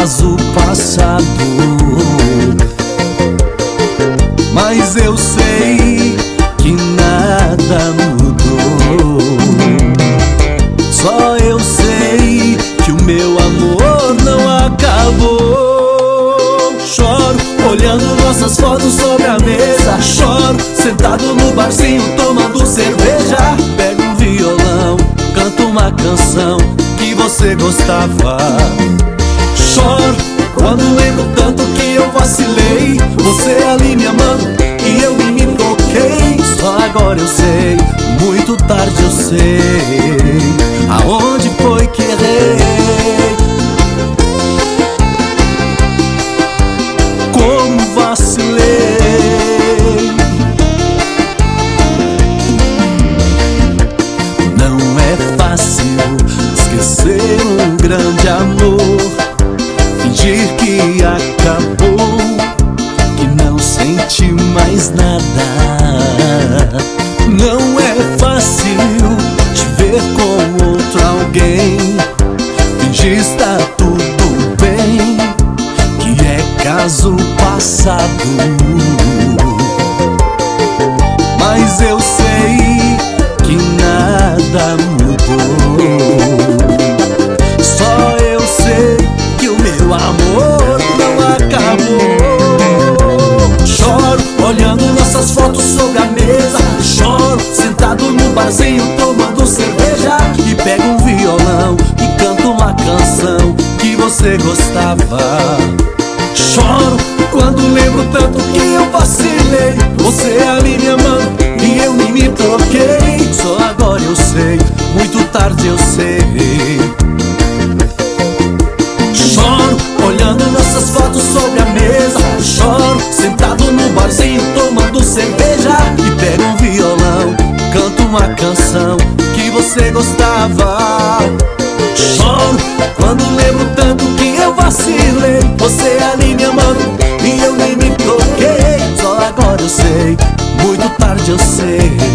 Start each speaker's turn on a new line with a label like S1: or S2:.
S1: caso passado, mas eu sei que nada mudou. Só eu sei que o meu amor não acabou. Choro olhando nossas fotos sobre a mesa, choro sentado no barzinho tomando cerveja. Pego um violão, canto uma canção que você gostava. Choro quando lembro tanto que eu vacilei, você ali me amando e eu me toquei. Só agora eu sei, muito tarde eu sei, aonde foi que errei, como vacilei. Não é fácil esquecer um grande amor, fingir que acabou, que não senti mais nada. Não é fácil te ver com outro alguém, fingir estar tudo bem, que é caso passado. Mas eu sei que nada mudou. Só eu sei que o meu amor não acabou. Choro olhando nossas fotos sobre a mesa, choro sentado no barzinho tomando cerveja. E pego um violão e canto uma canção que você gostava. Choro quando lembro tanto que eu vacilei, você ali me amando e eu nem me troquei. Só agora eu sei, muito tarde eu sei. Choro olhando nossas fotos sobre a mesa, choro sentado no barzinho tomando cerveja. E pego um violão, canto uma canção que você gostava. Choro quando lembro tanto que eu vacilei, você ali me amando e eu nem me toquei. Só agora eu sei, muito tarde eu sei.